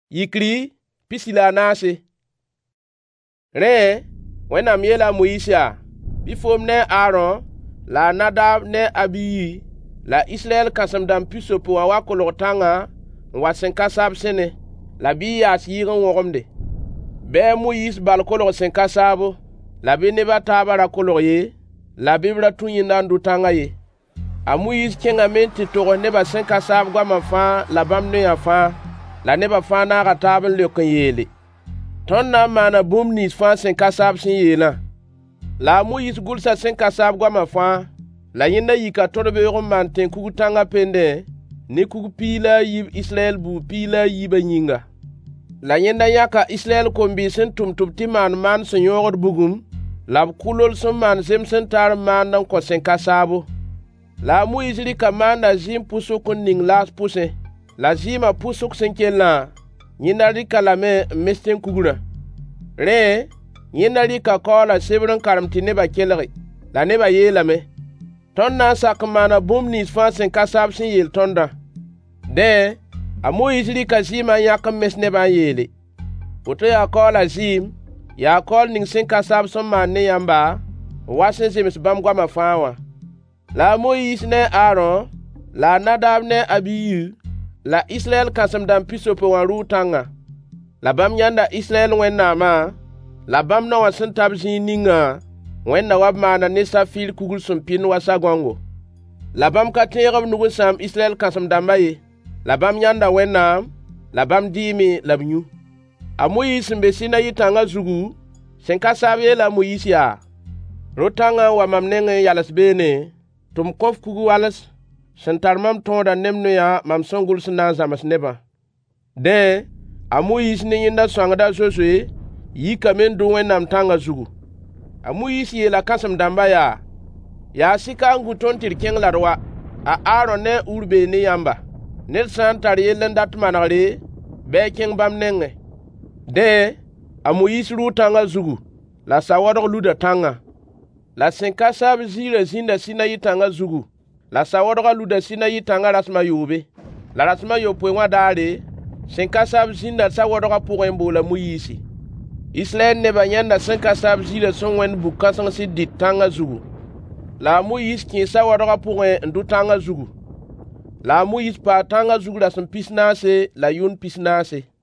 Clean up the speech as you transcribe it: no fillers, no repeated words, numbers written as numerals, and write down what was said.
Yikri pisila nase. Re wẽnnaam yeela Moïse yaa, bɩ foom ne Aaron la Nadab ne Abiyi la Israɛl kãsem-dãmb pisopo wã wa kolg tãngã n wa sẽn ka saab sẽne, la bɩ y yaas yɩɩg n wõgemde. Bɩ Moïse bal kolg sẽn ka saabo, la bɩ neb a taabã ra kolg ye, la bɩ b ra tũ yĩnda n dʋ tãngã ye. A Moïse kẽngame n tɩ togs nebã sẽn ka saab goamã fãa la bãmb noyã fãa, la nebã fãa naaga taab n leok n yeele: tõnd na n maana bũmb nins fãa sẽn ka saab sẽn yeelã. La a Moïse gʋlsa sẽn ka saab goamã fãa, la yẽnda yika tõd-beoog n maan tẽn-kug tãngã pendẽ ne kug piig la a yiib Israɛl buud piig la a yiibã yĩnga. La yẽnda yãka Israɛl kom-bɩɩs n tʋm tɩ b tɩ maan sẽn yõogd bugum, la b kʋlol sẽn maan zems n tar n maand n kõ sẽn ka saabo. La a Moïse rɩka maanda zɩɩm pʋsg n ning laas pʋsẽ, la zɩɩmã pʋsg sẽn kellã, yẽnda rɩka lame n mes tẽn-kugrã. Rẽ, yẽnda rɩka kaoolã sebr n karem tɩ nebã kelge, la nebã yeelame: tõnd na n sak n maana bũmb nins fãa sẽn ka saab sẽn yeel tõndã. Dẽ, a Moïse rɩka zɩɩmã n yãk n mes nebã n yeele: woto yaa kaoolã zɩɩm, yaa kaool ning sẽn ka saab sẽn maan ne yãmba, n wa sẽn zems bãmb goamã fãa wã. La a Moïse ne Aaron, la a Nadab ne Abiyi, la Israɛl kãsem-dãmb pisopo wã rʋʋ tãngã. La bãmb yãnda Israɛl Wẽnnaamã, la bãmb na wã sẽn tab zĩig ningã, Wẽnna wa b maana ne safɩɩr kugr sẽn pɩnd wa sagõngo. La bãmb ka tẽeg b nug n sãam Israɛl kãsem-dãmbã ye, la bãmb yãnda Wẽnnaam, la bãmb dɩɩme la b yũ. A Moïse sẽn be Sinayi tãngã zugu, sẽn ka saab yeela Moïse yaa: ro-tãngã n wa mam nengẽ yals beene, tɩ m kõf kug wals sẽn tar mam tõodã neb noyã mam sẽn gʋls n na n zãms nebã. Dẽ, a Moïse ne yẽnda sõangda Zozoe yikame n dʋ Wẽnnaam tãngã zugu. A Moïse yeela kãsem-dãmbã yaa: yaa sɩka n gũ tõnd tɩ d kẽng la d wa, a Aaron ne Ur bee ne yãmba. Ned sã n tar yell n dat manegre, bɩ a kẽng bãmb nengẽ. Dẽ, a Moïse rʋʋ tãngã zugu, la sa-waodg luda tãngã. La sẽn ka saab ziirã zĩnda Sinayi tãngã zugu, la sa-waodgã luda Sinayi tãngã rasmã yoobe. La rasmã yopoe wã daare, sẽn ka saab zĩnda sa-waodgã pʋgẽ n boola Moyiisi. Israɛl nebã yãnda sẽn ka saab ziirã sẽn wẽnd bug-kãseng sɩd dɩt tãngã zugu. La a Moïse kẽe sa-waodgã pʋgẽ n dʋ tãngã zugu. La a Moïse paa tãngã zug rasem pis naase la yʋn pis naase.